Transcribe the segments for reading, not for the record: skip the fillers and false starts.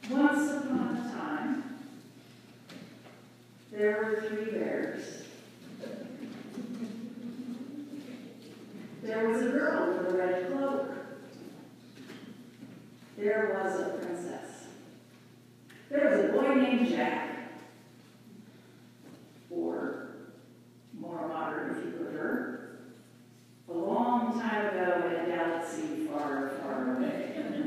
Once upon a time, there were 3 bears. There was a girl with a red cloak. There was a princess. There was a boy named Jack. Or, more modern if you prefer, a long time ago in a galaxy far, far away.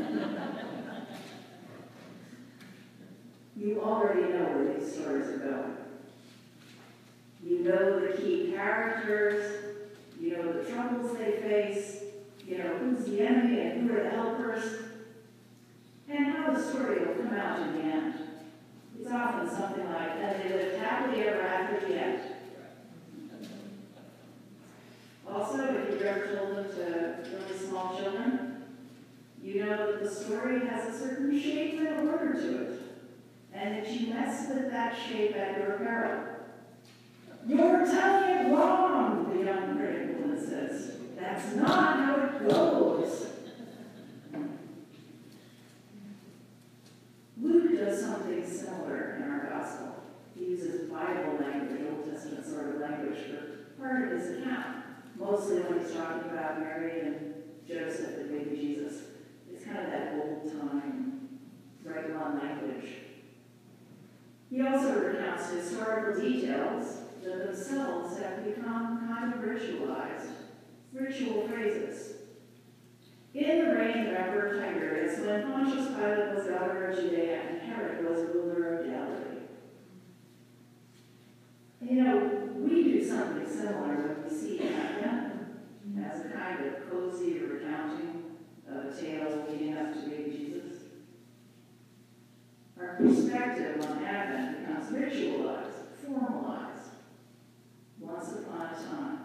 You already know where these stories are going. You know the key characters, you know the troubles they face, you know who's the enemy and who are the helpers, and how the story will come out in the end. It's often something like, and they lived happily ever after the end. Also, if you've ever told them to really small children, you know that the story has a certain shape and order to it, and that you mess with that shape at your peril. You're telling it wrong, the young critic woman says. That's not how it goes. Luke does something similar in our gospel. He uses Bible language, Old Testament sort of language, for part of his account. Mostly when he's talking about Mary and Joseph and baby Jesus. It's kind of that old-time, right-on language. He also recounts historical details that themselves have become kind of ritualized, ritual phrases. In the reign of Emperor Tiberius, when Pontius Pilate was governor of Judea and Herod was ruler of Galilee. You know, we do something similar when we see Advent as a kind of cozy recounting of a tale leading up to baby Jesus. Our perspective on Advent becomes ritualized, formalized, once upon a time.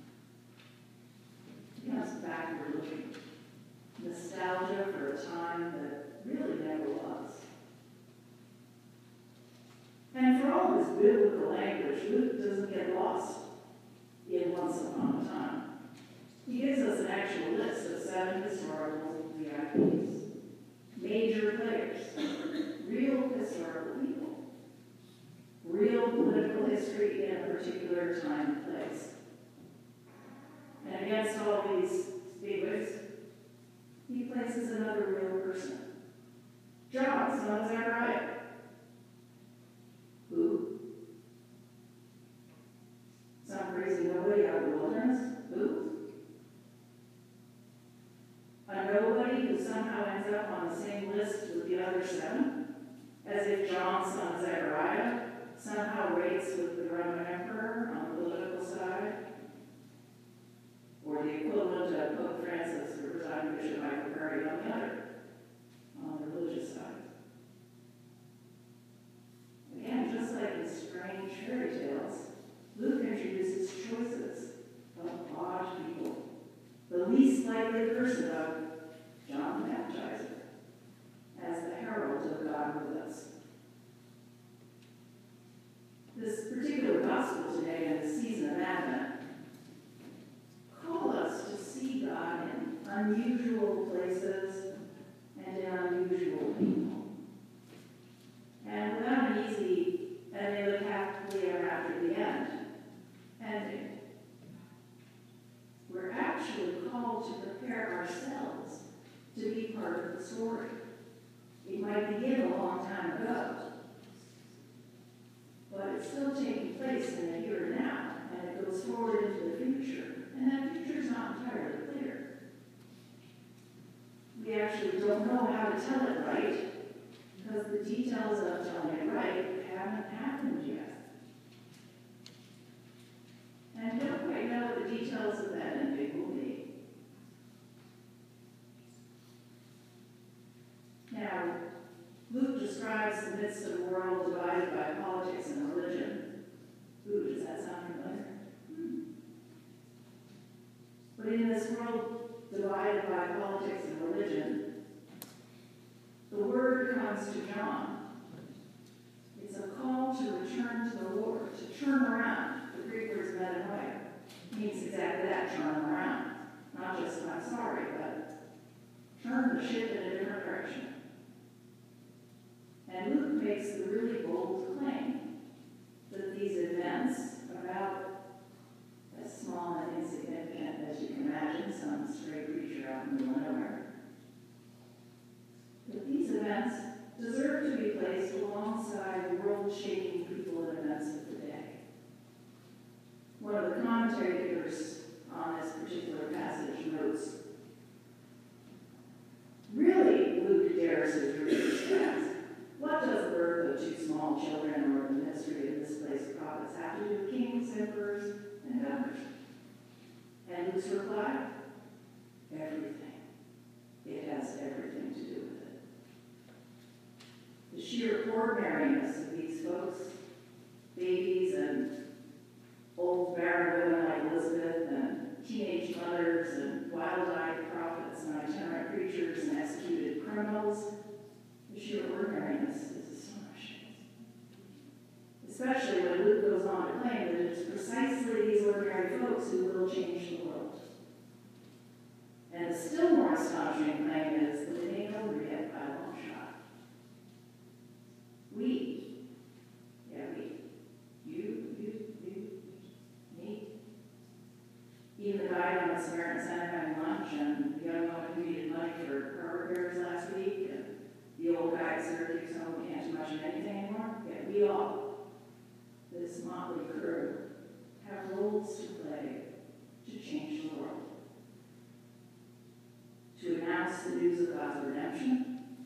It becomes backward looking. Nostalgia for a time that really never was. And for all his biblical language, Luke doesn't get lost in once upon a time. He gives us an actual list of 7 historical VIPs, major players, real historical people, real political history in a particular time and place. And against all these bigwigs, he places another real person. John, son of Zechariah. Who? Some crazy nobody out of the wilderness. Who? A nobody who somehow ends up on the same list with the other 7, as if John, son of Zechariah, somehow rates with the Roman emperor on the political side, or the equivalent of Pope Francis or presiding Bishop Michael Perry on the other, on the religious side. Again, just like in strange fairy tales, Luke introduces choices of odd people. The least likely person of John the Baptizer as the herald of God with us. This particular gospel today in the season of Advent call us to see God in unusual places and in unusual people. And without an easy, and they live happily ever after the end, ending. We're actually called to prepare ourselves to be part of the story. It might begin a long time ago, but it's still taking place in the here and now, and it goes forward into the future, and that future is not entirely clear. We actually don't know how to tell it right, because the details of telling it right haven't happened yet. And we don't quite know what the details of that ending will be. Now, Luke describes the midst of a world divided by politics and religion. Ooh, does that sound familiar? But in this world divided by politics and religion, the word comes to John. It's a call to return to the Lord, to turn around. The Greek word is metanoia. It means exactly that, turn around. Not just, I'm sorry, but turn the ship in a different direction. bold claim that these events, about as small and insignificant as you can imagine, some stray creature out in the middle of nowhere, that these events deserve to be placed alongside world-shaking people and events of the day. One of the commentators on this particular passage notes, really, Luke dares his readers to ask, what does the birth of two small children or the ministry of misplaced prophets have to do with kings, emperors, and governors? And Luke's reply, everything. It has everything to do with it. The sheer ordinariness of these folks, babies and old barren women like Elizabeth and teenage mothers and wild-eyed prophets and itinerant preachers and executed criminals, the sheer ordinariness is astonishing. Especially when Luke goes on to claim that it is precisely these ordinary folks who will change the world. And a still more astonishing claim is that it ain't over yet by a long shot. We, me. Even the guy on the Samaritan Center having lunch, and the young woman who needed money for carpet bearers last week, and the old guy at Syracuse home who can't do much of anything anymore. Yeah, we all, this motley crew, have roles to play to change the world. To announce the news of God's redemption.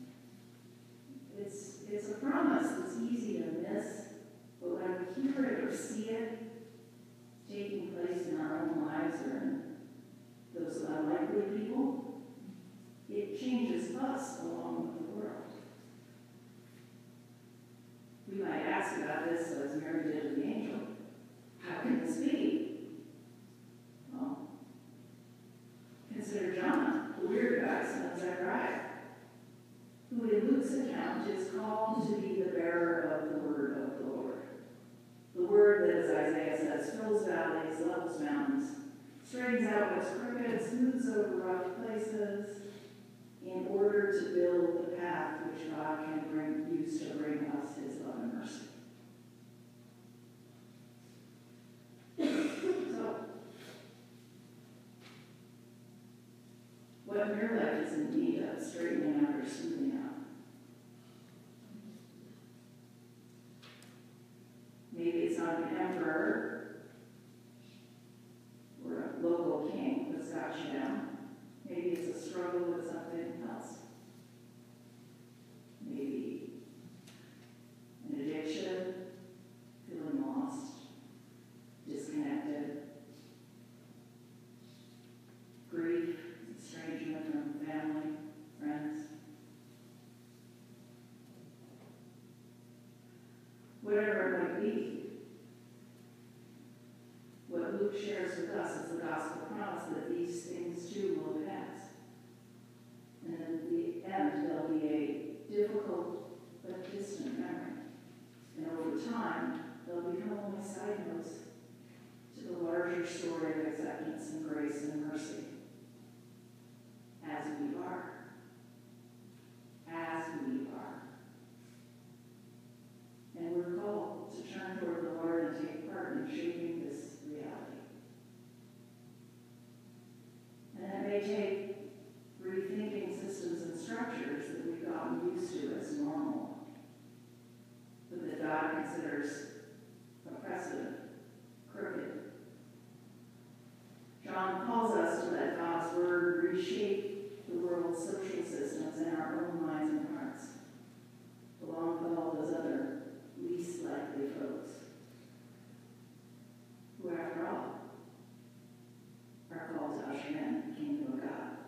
It's a promise that's easy to miss, but when we hear it or see it taking place in our own lives or in those unlikely people, it changes us along with the world. We might ask about this as Mary did with the angel. How can this be? Well, consider John, the weird guy, son of Zechariah, who in Luke's account is called to be the bearer of the word of the Lord. The word that, as Isaiah says, fills valleys, levels mountains, straightens out what's crooked, smooths over rough places, in order to build the path which God can use to bring us his love and mercy. So, what in your life is in need of straightening out or smoothing out? Maybe it's not an emperor or a local king that's got you down. Maybe it's a struggle with something else. Maybe an addiction, feeling lost, disconnected, grief, estrangement from family, friends. Whatever it might be, what Luke shares with us is the gospel promise that these things too will pass. And in the end, there'll be a difficult but distant memory. And over time, they'll become only side notes to the larger story of acceptance and grace and mercy. As we are. As we are. And we're called to turn toward the Lord and take part in shaping this reality. And that may take rethinking systems and structures that we've gotten used to as normal, but that God considers oppressive, crooked. John calls us to let God's word reshape the world's social systems in our own minds and hearts, along with all those other least likely folks, who, after all, are called to usher in the kingdom of God.